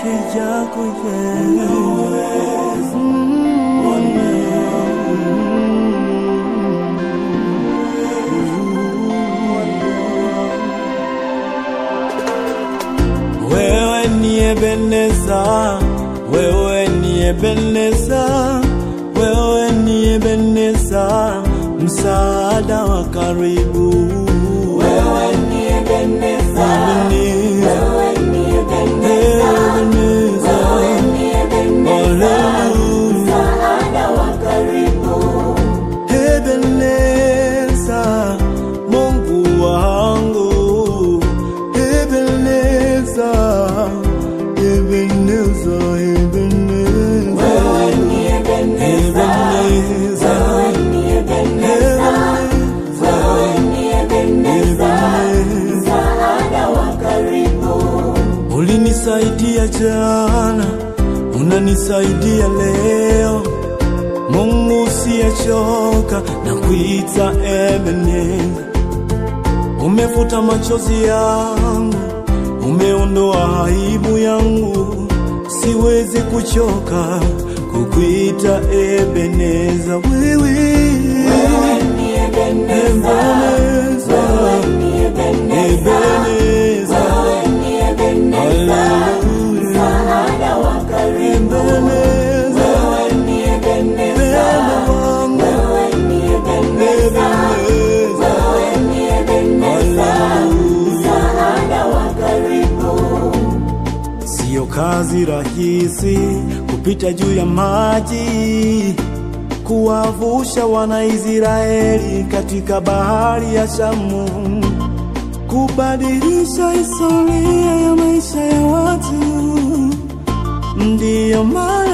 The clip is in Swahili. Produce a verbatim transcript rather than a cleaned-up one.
peke yako Yesu. Wewe ni Ebeneza, wewe ni Ebeneza, wewe ni Ebeneza, msaada wa karibu. Wewe ni Ebeneza, wewe ni Ebeneza, wewe ni Ebeneza, msaada wa karibu. Ebeneza, Mungu wangu, Ebeneza, Ebeneza, Ebeneza. Wewe ni Ebeneza, wewe ni Ebeneza, wewe ni Ebeneza, msaada wa karibu. Ulinisaidia jana, unanisaidia leo. Mungu usiyechoka na kuita Ebeneza. Umefuta machozi yangu, umeondoa aibu yangu. Siwezi kuchoka kukuita Ebeneza. Wewe Wewe ni Ebeneza, wewe ni Ebeneza, wewe ni Ebeneza, msaada wa karibu. Wewe ni Ebeneza, wewe ni Ebeneza, wewe ni Ebeneza, msaada wa karibu. Sio kazi rahisi kupita juu ya maji, kuwavusha Wanaisraeli katika bahari ya Shamu, kubadilisha historia ya maisha ya watu. Ndiyo maana